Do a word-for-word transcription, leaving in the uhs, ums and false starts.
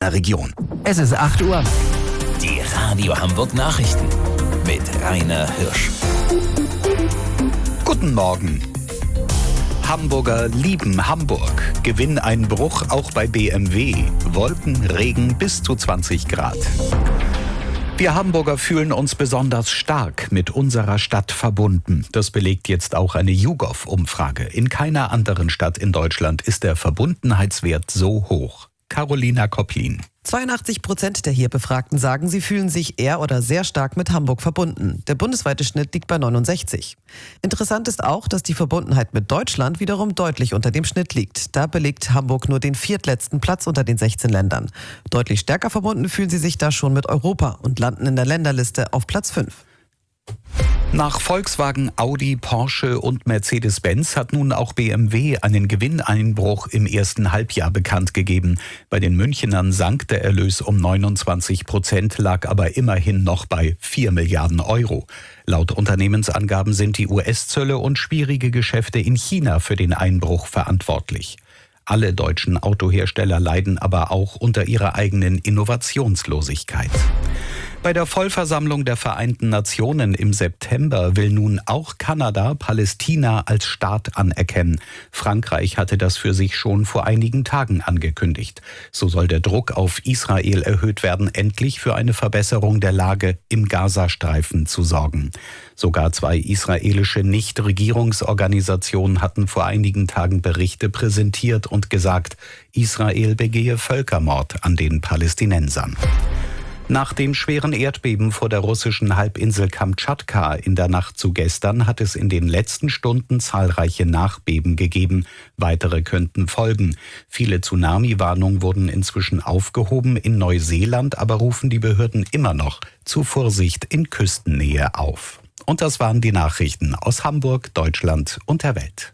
Ihrer Region. Es ist acht Uhr. Die Radio Hamburg Nachrichten mit Rainer Hirsch. Guten Morgen. Hamburger lieben Hamburg. Gewinneinbruch auch bei B M W. Wolken, Regen bis zu zwanzig Grad. Wir Hamburger fühlen uns besonders stark mit unserer Stadt verbunden. Das belegt jetzt auch eine YouGov-Umfrage. In keiner anderen Stadt in Deutschland ist der Verbundenheitswert so hoch. Carolina Kopplin. zweiundachtzig Prozent der hier Befragten sagen, sie fühlen sich eher oder sehr stark mit Hamburg verbunden. Der bundesweite Schnitt liegt bei neunundsechzig. Interessant ist auch, dass die Verbundenheit mit Deutschland wiederum deutlich unter dem Schnitt liegt. Da belegt Hamburg nur den viertletzten Platz unter den sechzehn Ländern. Deutlich stärker verbunden fühlen sie sich da schon mit Europa und landen in der Länderliste auf Platz fünf. Nach Volkswagen, Audi, Porsche und Mercedes-Benz hat nun auch B M W einen Gewinneinbruch im ersten Halbjahr bekannt gegeben. Bei den Münchenern sank der Erlös um neunundzwanzig Prozent, lag aber immerhin noch bei vier Milliarden Euro. Laut Unternehmensangaben sind die U S-Zölle und schwierige Geschäfte in China für den Einbruch verantwortlich. Alle deutschen Autohersteller leiden aber auch unter ihrer eigenen Innovationslosigkeit. Bei der Vollversammlung der Vereinten Nationen im September will nun auch Kanada Palästina als Staat anerkennen. Frankreich hatte das für sich schon vor einigen Tagen angekündigt. So soll der Druck auf Israel erhöht werden, endlich für eine Verbesserung der Lage im Gazastreifen zu sorgen. Sogar zwei israelische Nichtregierungsorganisationen hatten vor einigen Tagen Berichte präsentiert und gesagt, Israel begehe Völkermord an den Palästinensern. Nach dem schweren Erdbeben vor der russischen Halbinsel Kamtschatka in der Nacht zu gestern hat es in den letzten Stunden zahlreiche Nachbeben gegeben. Weitere könnten folgen. Viele Tsunami-Warnungen wurden inzwischen aufgehoben. In Neuseeland aber rufen die Behörden immer noch zu Vorsicht in Küstennähe auf. Und das waren die Nachrichten aus Hamburg, Deutschland und der Welt.